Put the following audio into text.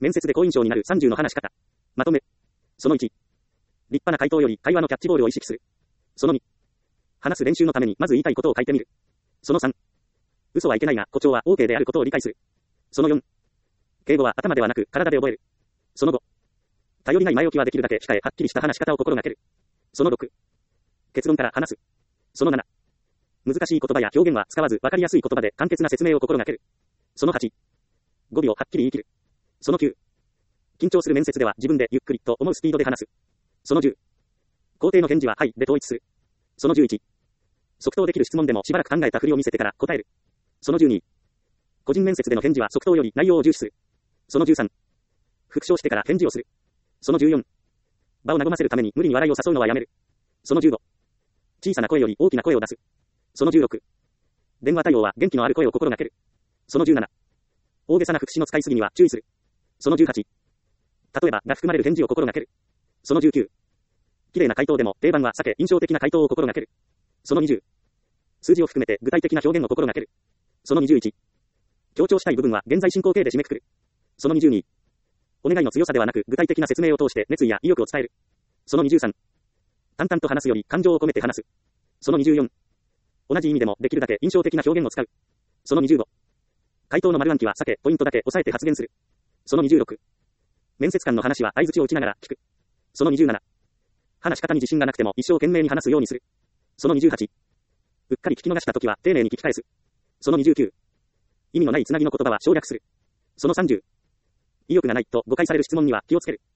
面接で好印象になる30の話し方。まとめ。その1。立派な回答より会話のキャッチボールを意識する。その2。話す練習のためにまず言いたいことを書いてみる。その3。嘘はいけないが誇張は OK であることを理解する。その4。敬語は頭ではなく体で覚える。その5。頼りない前置きはできるだけ控えはっきりした話し方を心がける。その6。結論から話す。その7。難しい言葉や表現は使わず分かりやすい言葉で簡潔な説明を心がける。その8。語尾をはっきり言い切る。その9。緊張する面接では自分でゆっくりと思うスピードで話す。その10。肯定の返事ははいで統一する。その11。即答できる質問でもしばらく考えたふりを見せてから答える。その12。個人面接での返事は即答より内容を重視する。その13。復唱してから返事をする。その14。場を和ませるために無理に笑いを誘うのはやめる。その15。小さな声より大きな声を出す。その16。電話対応は元気のある声を心がける。その17。大げさな副詞の使いすぎには注意する。その18。例えばが含まれる返事を心がける。その19。綺麗な回答でも定番は避け印象的な回答を心がける。その20。数字を含めて具体的な表現を心がける。その21。強調したい部分は現在進行形で締めくくる。その22。お願いの強さではなく具体的な説明を通して熱意や意欲を伝える。その23。淡々と話すより感情を込めて話す。その24。同じ意味でもできるだけ印象的な表現を使う。その25。回答の丸暗記は避けポイントだけ押さえて発言する。その26。面接官の話は相槌を打ちながら聞く。その27。話し方に自信がなくても一生懸命に話すようにする。その28。うっかり聞き逃したときは丁寧に聞き返す。その29。意味のないつなぎの言葉は省略する。その30。意欲がないと誤解される質問には気をつける。